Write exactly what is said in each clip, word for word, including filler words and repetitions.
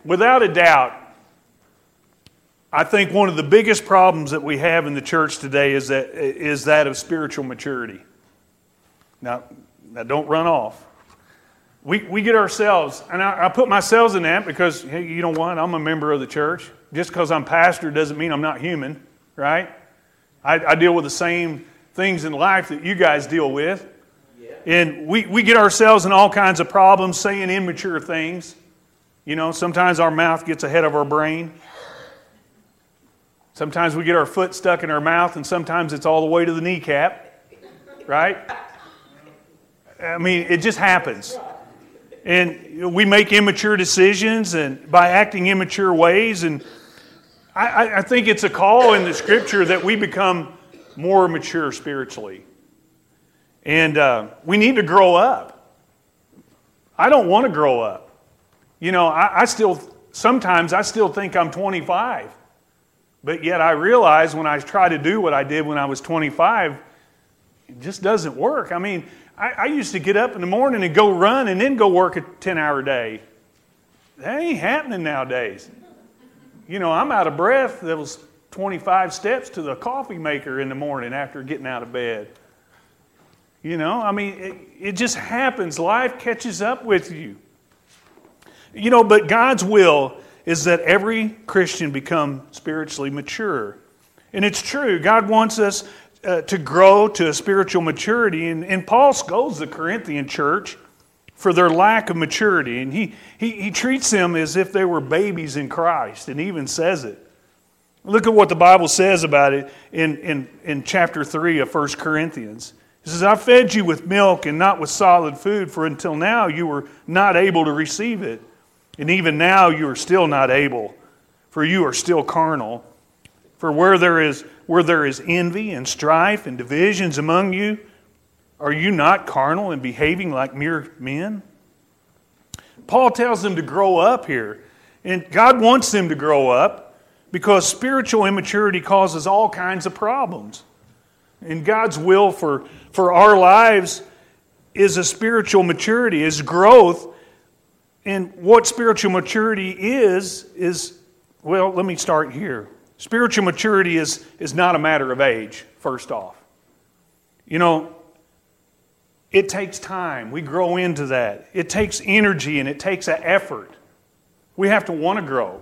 Without a doubt, I think one of the biggest problems that we have in the church today is that is that of spiritual maturity. Now, now don't run off. We we get ourselves, and I, I put myself in that because, hey, you know what? I'm a member of the church. Just because I'm pastor doesn't mean I'm not human, right? I, I deal with the same things in life that you guys deal with. Yeah. And we, we get ourselves in all kinds of problems saying immature things. You know, sometimes our mouth gets ahead of our brain. Sometimes we get our foot stuck in our mouth, and sometimes it's all the way to the kneecap, right? I mean, it just happens. And we make immature decisions and by acting immature ways. And I, I think it's a call in the Scripture that we become more mature spiritually. And uh, we need to grow up. I don't want to grow up. You know, I, I still, sometimes I still think I'm twenty-five. But yet I realize when I try to do what I did when I was twenty-five, it just doesn't work. I mean, I, I used to get up in the morning and go run and then go work a ten-hour day. That ain't happening nowadays. You know, I'm out of breath. That was twenty-five steps to the coffee maker in the morning after getting out of bed. You know, I mean, it, it just happens. Life catches up with you. You know, but God's will is that every Christian become spiritually mature. And it's true. God wants us uh, to grow to a spiritual maturity. And, and Paul scolds the Corinthian church for their lack of maturity. And he, he, he treats them as if they were babies in Christ, and even says it. Look at what the Bible says about it in, in, in chapter three of First Corinthians. It says, I fed you with milk and not with solid food, for until now you were not able to receive it. And even now you are still not able, for you are still carnal. For where there is where there is envy and strife and divisions among you, are you not carnal and behaving like mere men? Paul tells them to grow up here. And God wants them to grow up because spiritual immaturity causes all kinds of problems. And God's will for, for our lives is a spiritual maturity, is growth. And what spiritual maturity is, is, well, let me start here. Spiritual maturity is, is not a matter of age, first off. You know, it takes time. We grow into that. It takes energy and it takes an effort. We have to want to grow.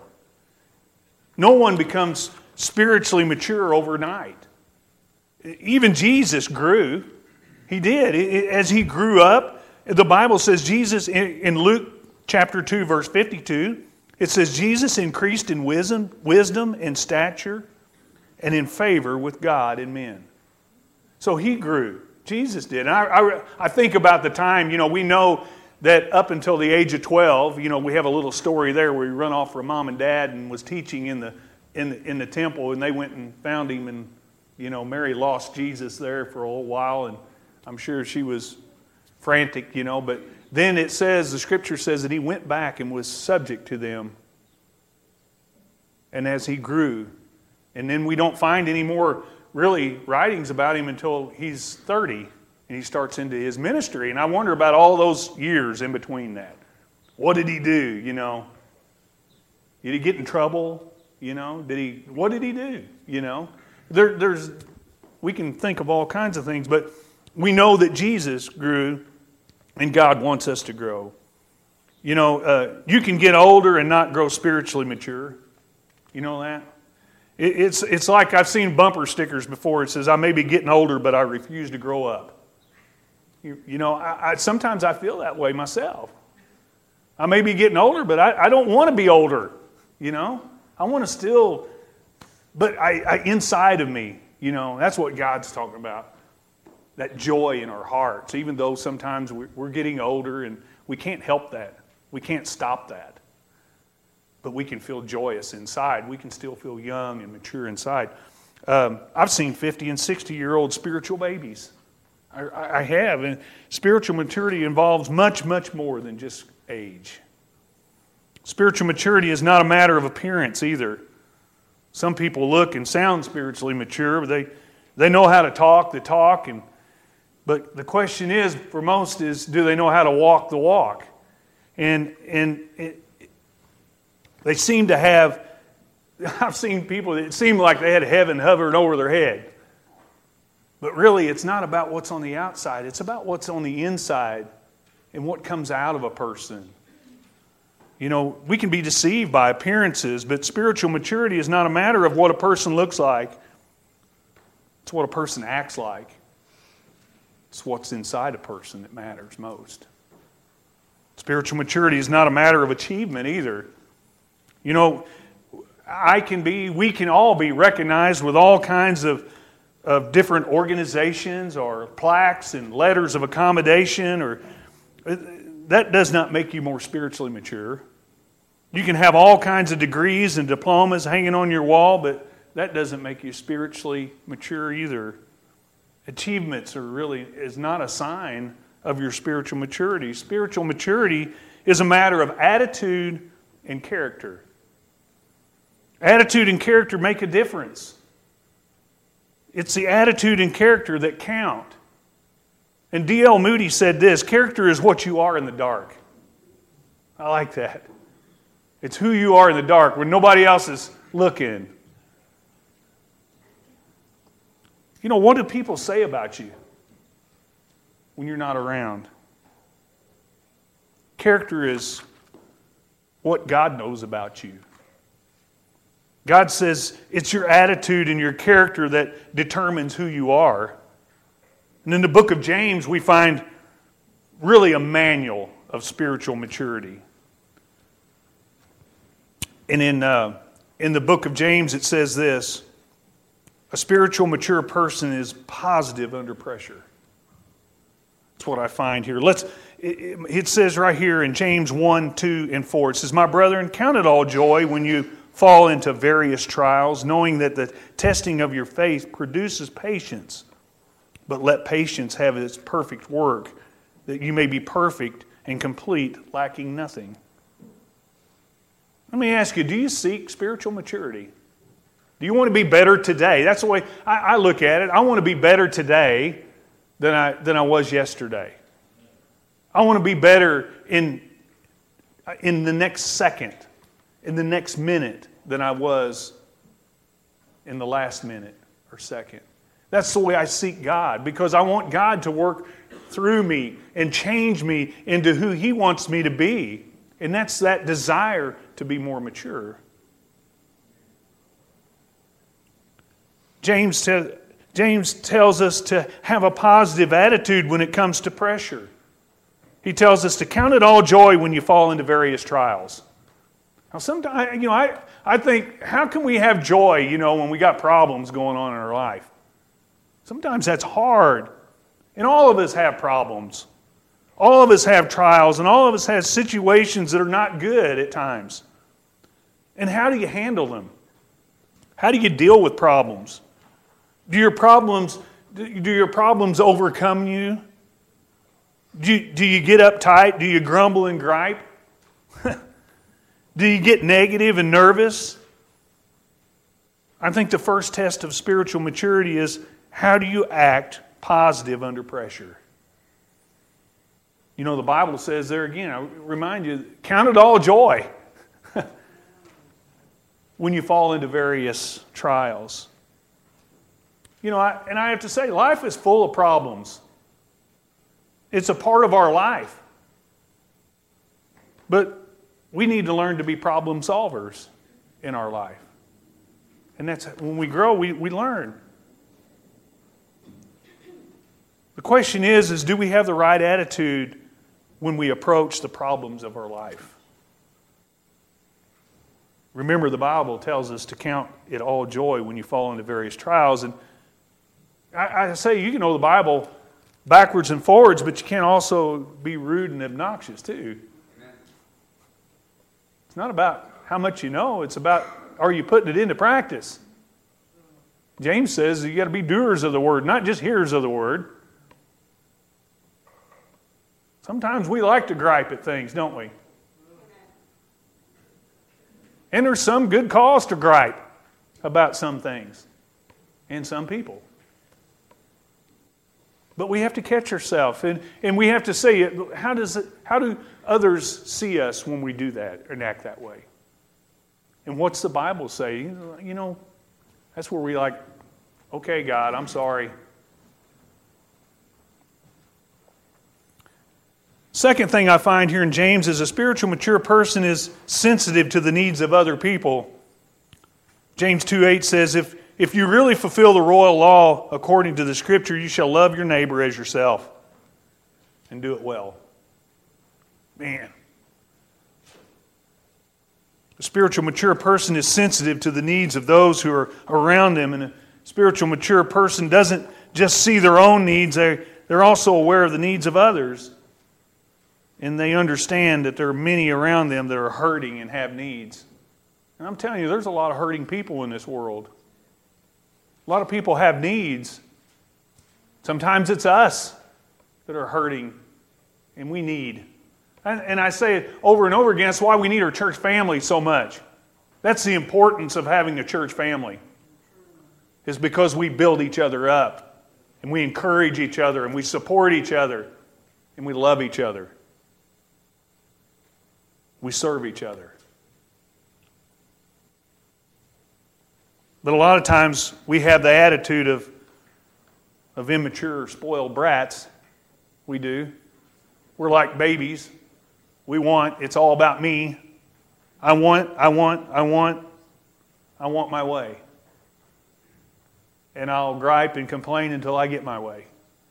No one becomes spiritually mature overnight. Even Jesus grew. He did. As he grew up, the Bible says Jesus, in Luke chapter two, verse fifty-two, it says, Jesus increased in wisdom, wisdom and stature and in favor with God and men. So he grew. Jesus did. And I, I, I think about the time, you know, we know that up until the age of twelve, you know, we have a little story there where he run off from mom and dad and was teaching in the, in the, in the temple, and they went and found him, and, you know, Mary lost Jesus there for a little while, and I'm sure she was frantic, you know, but then it says, the Scripture says that he went back and was subject to them. And as he grew, and then we don't find any more really writings about him until he's thirty and he starts into his ministry. And I wonder about all those years in between that. What did he do, you know? Did he get in trouble, you know? Did he? What did he do, you know? There, there's, we can think of all kinds of things, but we know that Jesus grew. And God wants us to grow. You know, uh, you can get older and not grow spiritually mature. You know that? It, it's it's like I've seen bumper stickers before. It says, I may be getting older, but I refuse to grow up. You, you know, I, I, sometimes I feel that way myself. I may be getting older, but I, I don't want to be older. You know? I want to still, but I, I inside of me, you know, that's what God's talking about. That joy in our hearts, even though sometimes we're getting older and we can't help that. We can't stop that. But we can feel joyous inside. We can still feel young and mature inside. Um, I've seen fifty and sixty-year-old spiritual babies. I, I have. And spiritual maturity involves much, much more than just age. Spiritual maturity is not a matter of appearance either. Some people look and sound spiritually mature, but they, they know how to talk the talk, and but the question is, for most, is do they know how to walk the walk? And and it, They seem to have, I've seen people, it seemed like they had heaven hovering over their head. But really, it's not about what's on the outside. It's about what's on the inside and what comes out of a person. You know, we can be deceived by appearances, but spiritual maturity is not a matter of what a person looks like. It's what a person acts like. It's what's inside a person that matters most. Spiritual maturity is not a matter of achievement either. You know, I can be, we can all be recognized with all kinds of, of different organizations or plaques and letters of accommodation, or that does not make you more spiritually mature. You can have all kinds of degrees and diplomas hanging on your wall, but that doesn't make you spiritually mature either. Achievements are really is not a sign of your spiritual maturity. Spiritual maturity is a matter of attitude and character. Attitude and character make a difference. It's the attitude and character that count. And D L Moody said this, character is what you are in the dark. I like that. It's who you are in the dark when nobody else is looking. You know, what do people say about you when you're not around? Character is what God knows about you. God says it's your attitude and your character that determines who you are. And in the book of James, we find really a manual of spiritual maturity. And in, uh, in the book of James, it says this, a spiritual mature person is positive under pressure. That's what I find here. Let's. It, it says right here in James one, two, and four, it says, my brethren, count it all joy when you fall into various trials, knowing that the testing of your faith produces patience. But let patience have its perfect work, that you may be perfect and complete, lacking nothing. Let me ask you, do you seek spiritual maturity? Do you want to be better today? That's the way I, I look at it. I want to be better today than I, than I was yesterday. I want to be better in, in the next second, in the next minute than I was in the last minute or second. That's the way I seek God, because I want God to work through me and change me into who He wants me to be. And that's that desire to be more mature. James, te- James tells us to have a positive attitude when it comes to pressure. He tells us to count it all joy when you fall into various trials. Now, sometimes, you know, I, I think, how can we have joy, you know, when we got problems going on in our life? Sometimes that's hard. And all of us have problems. All of us have trials, and all of us have situations that are not good at times. And how do you handle them? How do you deal with problems? Do your problems, do your problems overcome you? Do you, do you get uptight? Do you grumble and gripe? Do you get negative and nervous? I think the first test of spiritual maturity is, how do you act positive under pressure? You know, the Bible says there again, I remind you, count it all joy when you fall into various trials. You know, I, and I have to say, life is full of problems. It's a part of our life. But we need to learn to be problem solvers in our life. And that's when we grow, we, we learn. The question is, is do we have the right attitude when we approach the problems of our life? Remember, the Bible tells us to count it all joy when you fall into various trials. And I, I say, you can know the Bible backwards and forwards, but you can't also be rude and obnoxious too. Amen. It's not about how much you know, it's about, are you putting it into practice? James says you got to be doers of the word, not just hearers of the word. Sometimes we like to gripe at things, don't we? And there's some good cause to gripe about some things and some people. But we have to catch ourselves, and, and we have to say, how does it, how do others see us when we do that and act that way? And what's the Bible say? You know, that's where we like, okay, God, I'm sorry. Second thing I find here in James is a spiritual mature person is sensitive to the needs of other people. James two eight says, if, if you really fulfill the royal law according to the Scripture, you shall love your neighbor as yourself and do it well. Man. A spiritual mature person is sensitive to the needs of those who are around them, and a spiritual mature person doesn't just see their own needs, they, they're also aware of the needs of others. And they understand that there are many around them that are hurting and have needs. And I'm telling you, there's a lot of hurting people in this world. A lot of people have needs. Sometimes it's us that are hurting and we need. And, and I say it over and over again, that's why we need our church family so much. That's the importance of having a church family. Is because we build each other up. And we encourage each other and we support each other. And we love each other. We serve each other. But a lot of times we have the attitude of, of immature, spoiled brats. We do. We're like babies. We want, it's all about me. I want, I want, I want, I want my way. And I'll gripe and complain until I get my way.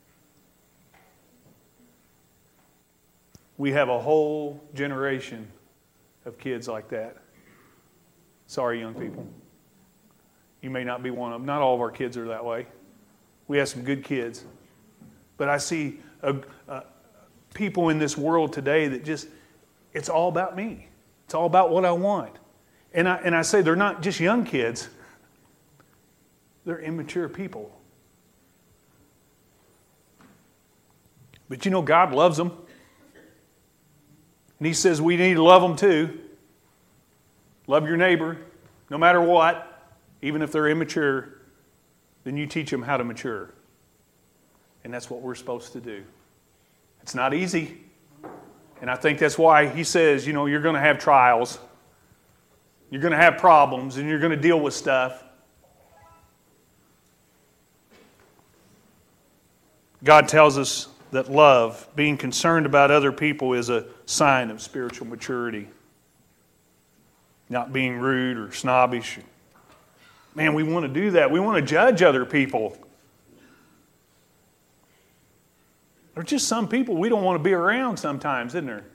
We have a whole generation of kids like that. Sorry, young people. You may not be one of them. Not all of our kids are that way. We have some good kids. But I see a, a, people in this world today that just, it's all about me. It's all about what I want. And I, and I say they're not just young kids. They're immature people. But you know, God loves them. And He says we need to love them too. Love your neighbor, no matter what, even if they're immature, then you teach them how to mature. And that's what we're supposed to do. It's not easy. And I think that's why He says, you know, you're going to have trials. You're going to have problems, and you're going to deal with stuff. God tells us that love, being concerned about other people, is a sign of spiritual maturity. Not being rude or snobbish. Man, we want to do that. We want to judge other people. There's just some people we don't want to be around sometimes, isn't there?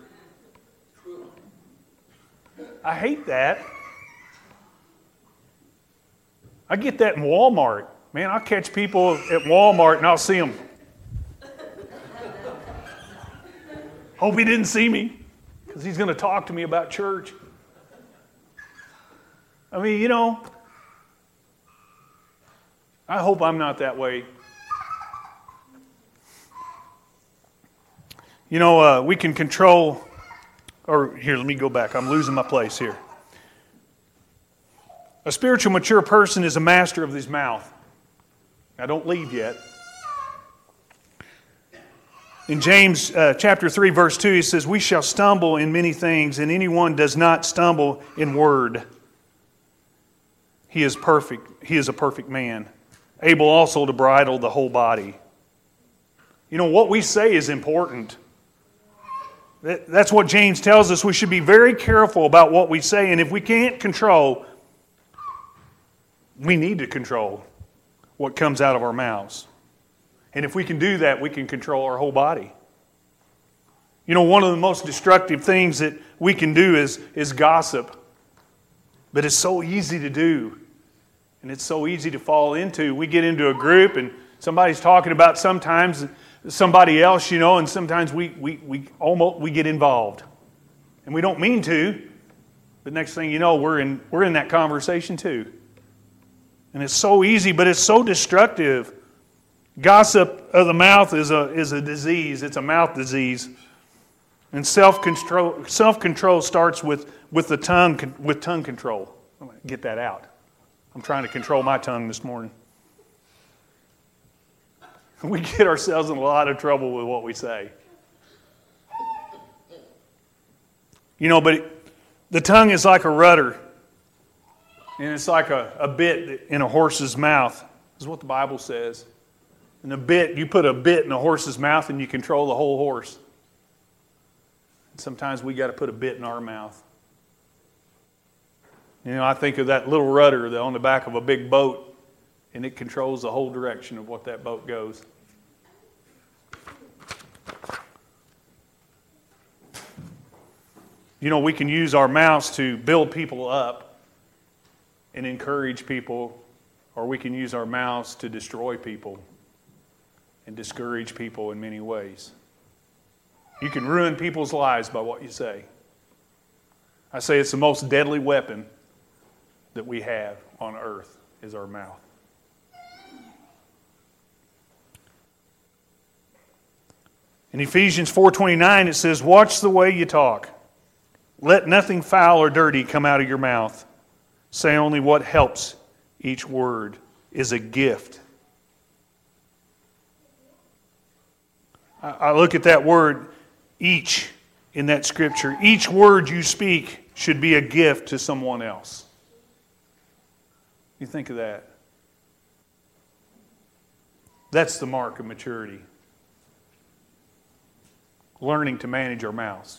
I hate that. I get that in Walmart. Man, I'll catch people at Walmart and I'll see them. Hope he didn't see me because he's going to talk to me about church. I mean, you know, I hope I'm not that way. You know, uh, we can control, or here, let me go back. I'm losing my place here. A spiritual mature person is a master of his mouth. Now, don't leave yet. In James uh, chapter three, verse two, he says, we shall stumble in many things, and anyone does not stumble in word. He is perfect. He is a perfect man, able also to bridle the whole body. You know, what we say is important. That, that's what James tells us. We should be very careful about what we say, and if we can't control, we need to control what comes out of our mouths. And if we can do that, we can control our whole body. You know, one of the most destructive things that we can do is, is gossip. But it's so easy to do. And it's so easy to fall into. We get into a group and somebody's talking about sometimes somebody else, you know, and sometimes we, we, we almost we get involved. And we don't mean to. But next thing you know, we're in we're in that conversation too. And it's so easy, but it's so destructive. Gossip of the mouth is a is a disease. It's a mouth disease. And self-control self-control starts with, with the tongue with tongue control. I'm going to get that out. I'm trying to control my tongue this morning. We get ourselves in a lot of trouble with what we say. You know, but the tongue is like a rudder. And it's like a, a bit in a horse's mouth, is what the Bible says. And a bit, you put a bit in a horse's mouth and you control the whole horse. And sometimes we got to put a bit in our mouth. You know, I think of that little rudder that on the back of a big boat, and it controls the whole direction of what that boat goes. You know, we can use our mouths to build people up and encourage people, or we can use our mouths to destroy people and discourage people in many ways. You can ruin people's lives by what you say. I say it's the most deadly weapon that we have on earth is our mouth. In Ephesians four twenty-nine it says, "Watch the way you talk. Let nothing foul or dirty come out of your mouth. Say only what helps. Each word is a gift." I look at that word, each, in that scripture. Each word you speak should be a gift to someone else. You think of that. That's the mark of maturity. Learning to manage our mouths.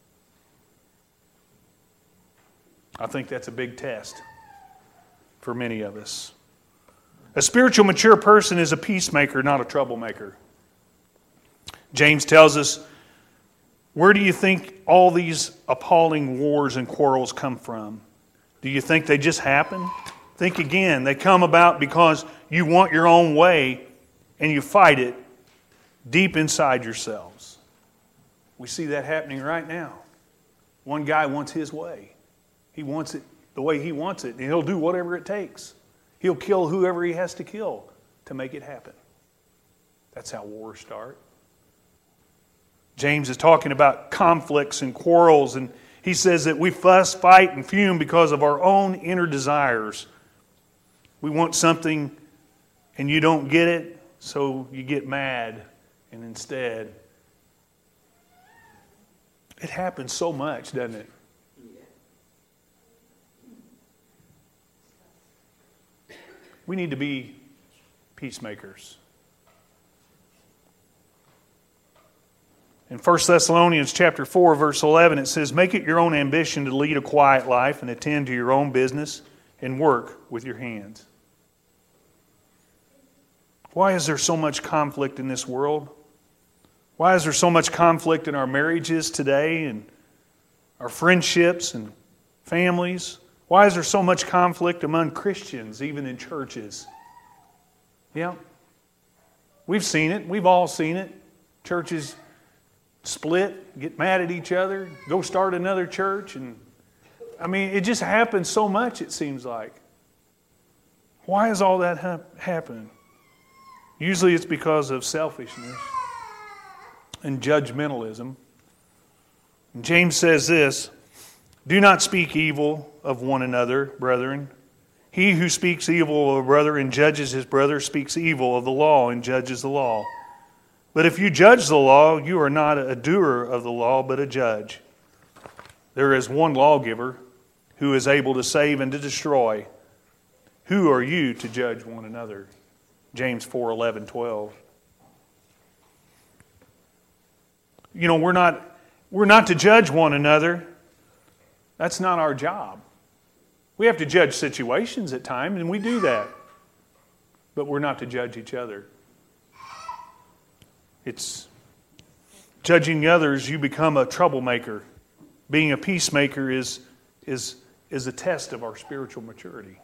I think that's a big test for many of us. A spiritual mature person is a peacemaker, not a troublemaker. James tells us, where do you think all these appalling wars and quarrels come from? Do you think they just happen? Think again. They come about because you want your own way and you fight it deep inside yourselves. We see that happening right now. One guy wants his way. He wants it the way he wants it, and he'll do whatever it takes. He'll kill whoever he has to kill to make it happen. That's how wars start. James is talking about conflicts and quarrels, and he says that we fuss, fight, and fume because of our own inner desires. We want something, and you don't get it, so you get mad, and instead, it happens so much, doesn't it? We need to be peacemakers. In First Thessalonians chapter four, verse eleven, it says, "Make it your own ambition to lead a quiet life and attend to your own business and work with your hands." Why is there so much conflict in this world? Why is there so much conflict in our marriages today and our friendships and families? Why is there so much conflict among Christians, even in churches? Yeah, we've seen it. We've all seen it. Churches split, get mad at each other, go start another church. And I mean, it just happens so much, it seems like. Why is all that ha- happening? Usually it's because of selfishness and judgmentalism. And James says this, "Do not speak evil of one another, brethren. He who speaks evil of a brother and judges his brother speaks evil of the law and judges the law. But if you judge the law, you are not a doer of the law, but a judge. There is one lawgiver who is able to save and to destroy. Who are you to judge one another?" James four, eleven, twelve. You know, we're not, we're not to judge one another. That's not our job. We have to judge situations at times, and we do that. But we're not to judge each other. It's judging others, you become a troublemaker. Being a peacemaker is, is, is a test of our spiritual maturity.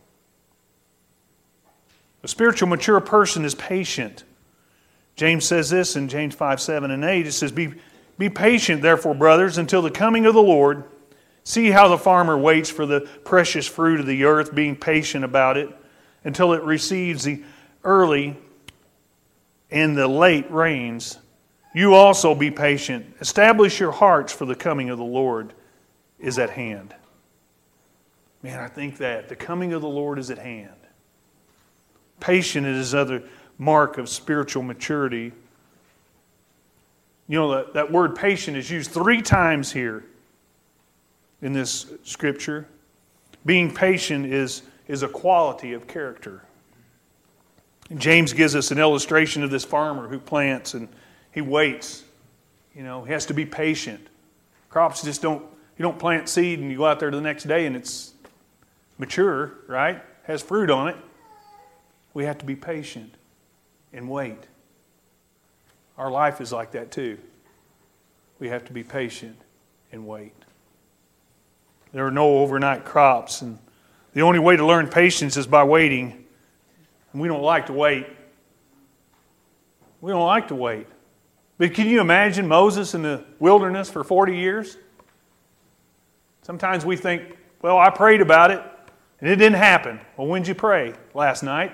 A spiritual mature person is patient. James says this in James five, seven, and eight. It says, Be, be patient, therefore, brothers, until the coming of the Lord. See how the farmer waits for the precious fruit of the earth, being patient about it, until it receives the early and the late rains. You also be patient. Establish your hearts, for the coming of the Lord is at hand. Man, I think that the coming of the Lord is at hand. Patient is another mark of spiritual maturity. You know, that, that word patient is used three times here in this scripture. Being patient is, is a quality of character. And James gives us an illustration of this farmer who plants and he waits. You know, he has to be patient. Crops just don't, you don't plant seed and you go out there the next day and it's mature, right? Has fruit on it. We have to be patient and wait. Our life is like that too. We have to be patient and wait. There are no overnight crops, and the only way to learn patience is by waiting. And we don't like to wait. We don't like to wait. But can you imagine Moses in the wilderness for forty years? Sometimes we think, well, I prayed about it, and it didn't happen. Well, when did you pray? Last night.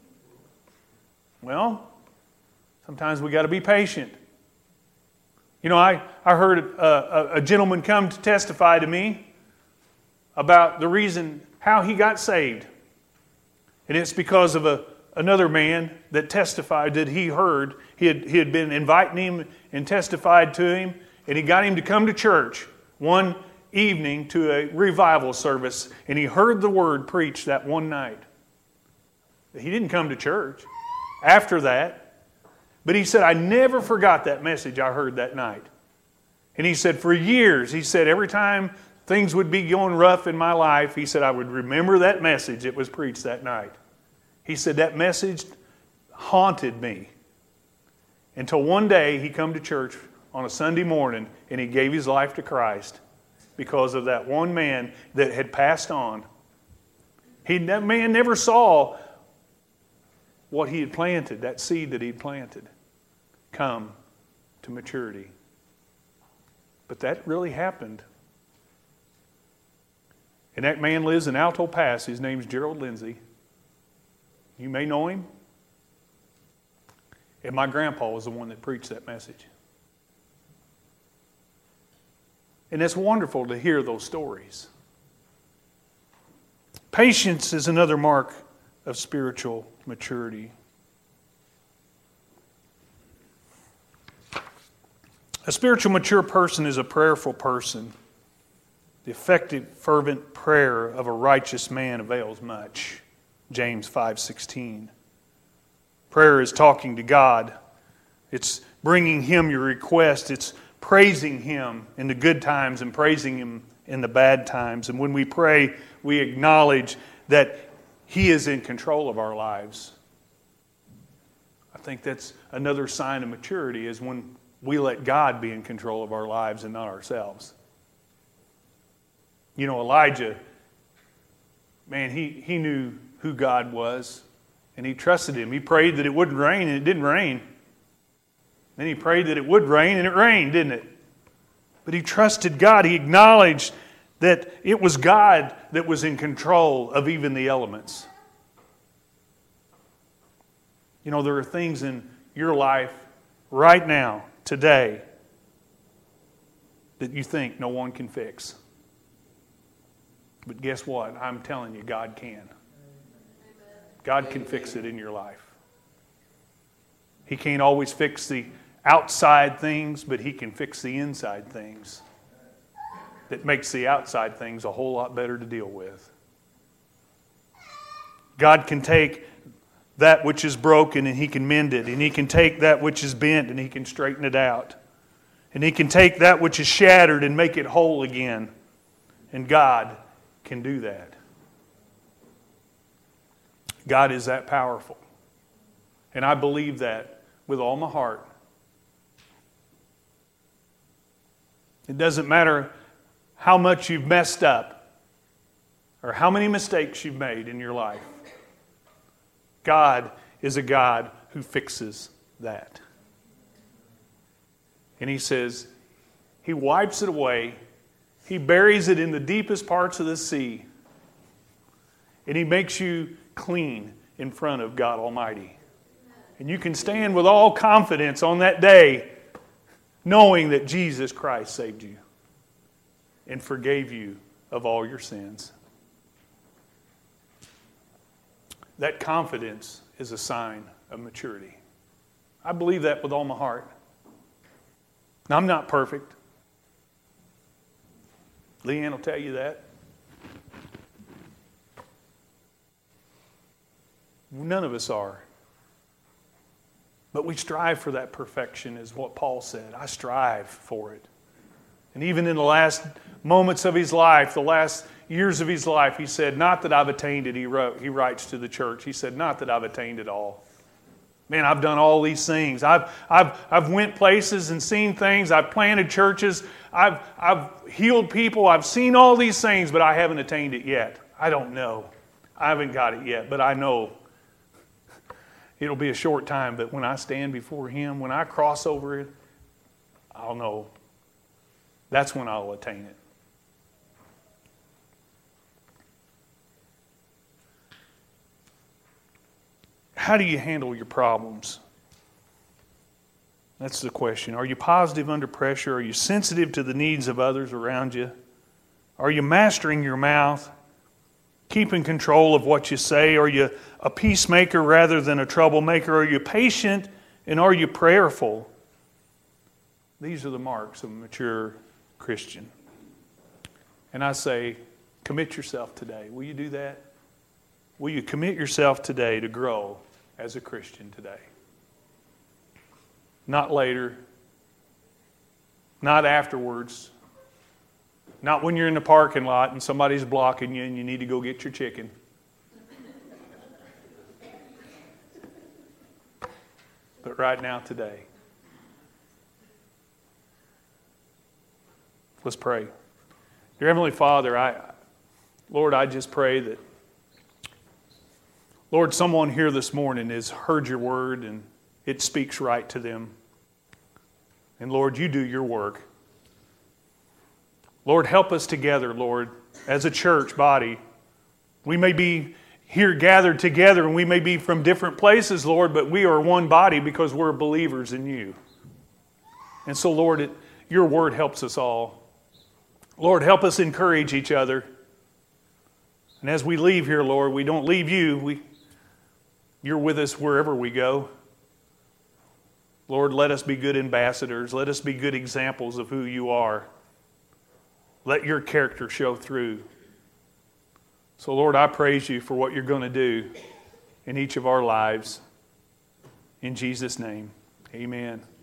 Well, sometimes we got to be patient. You know, I, I heard a, a, a gentleman come to testify to me about the reason how he got saved. And it's because of a, another man that testified that he heard. He had, he had been inviting him and testified to him, and he got him to come to church one evening to a revival service, and he heard the word preached that one night. He didn't come to church after that. But he said, I never forgot that message I heard that night. And he said, for years, he said, every time things would be going rough in my life, he said, I would remember that message that was preached that night. He said, that message haunted me. Until one day, he come to church on a Sunday morning, and he gave his life to Christ because of that one man that had passed on. He, that man never saw what he had planted, that seed that he had planted, come to maturity. But that really happened. And that man lives in Alto Pass. His name's Gerald Lindsay. You may know him. And my grandpa was the one that preached that message. And it's wonderful to hear those stories. Patience is another mark of spiritual maturity. A spiritual mature person is a prayerful person. The effective, fervent prayer of a righteous man avails much. James five sixteen. Prayer is talking to God. It's bringing Him your request. It's praising Him in the good times and praising Him in the bad times. And when we pray, we acknowledge that He is in control of our lives. I think that's another sign of maturity, is when we let God be in control of our lives and not ourselves. You know, Elijah, man, he, he knew who God was, and he trusted Him. He prayed that it wouldn't rain, and it didn't rain. Then he prayed that it would rain, and it rained, didn't it? But he trusted God. He acknowledged that it was God that was in control of even the elements. You know, there are things in your life right now, today, that you think no one can fix. But guess what? I'm telling you, God can. God can fix it in your life. He can't always fix the outside things, but He can fix the inside things. That makes the outside things a whole lot better to deal with. God can take that which is broken and He can mend it. And He can take that which is bent and He can straighten it out. And He can take that which is shattered and make it whole again. And God can do that. God is that powerful. And I believe that with all my heart. It doesn't matter how much you've messed up or how many mistakes you've made in your life. God is a God who fixes that. And He says, He wipes it away. He buries it in the deepest parts of the sea. And He makes you clean in front of God Almighty. And you can stand with all confidence on that day, knowing that Jesus Christ saved you and forgave you of all your sins. That confidence is a sign of maturity. I believe that with all my heart. Now, I'm not perfect. Leanne will tell you that. None of us are. But we strive for that perfection, is what Paul said. I strive for it. And even in the last moments of his life, the last years of his life, he said, not that I've attained it, he wrote, he writes to the church. He said, not that I've attained it all. Man, I've done all these things. I've, I've, I've went places and seen things. I've planted churches. I've, I've healed people. I've seen all these things, but I haven't attained it yet. I don't know. I haven't got it yet, but I know it'll be a short time. But when I stand before Him, when I cross over it, I'll know. That's when I'll attain it. How do you handle your problems? That's the question. Are you positive under pressure? Are you sensitive to the needs of others around you? Are you mastering your mouth? Keeping control of what you say? Are you a peacemaker rather than a troublemaker? Are you patient and are you prayerful? These are the marks of a mature Christian. And I say, commit yourself today. Will you do that? Will you commit yourself today to grow as a Christian today? Not later. Not afterwards. Not when you're in the parking lot and somebody's blocking you and you need to go get your chicken. But right now, today. Let's pray. Dear Heavenly Father, I, Lord, I just pray that, Lord, someone here this morning has heard your word and it speaks right to them. And Lord, you do your work. Lord, help us together, Lord, as a church body. We may be here gathered together and we may be from different places, Lord, but we are one body because we're believers in you. And so, Lord, it, your word helps us all. Lord, help us encourage each other. And as we leave here, Lord, we don't leave you. We, you're with us wherever we go. Lord, let us be good ambassadors. Let us be good examples of who you are. Let your character show through. So, Lord, I praise you for what you're going to do in each of our lives. In Jesus' name, amen.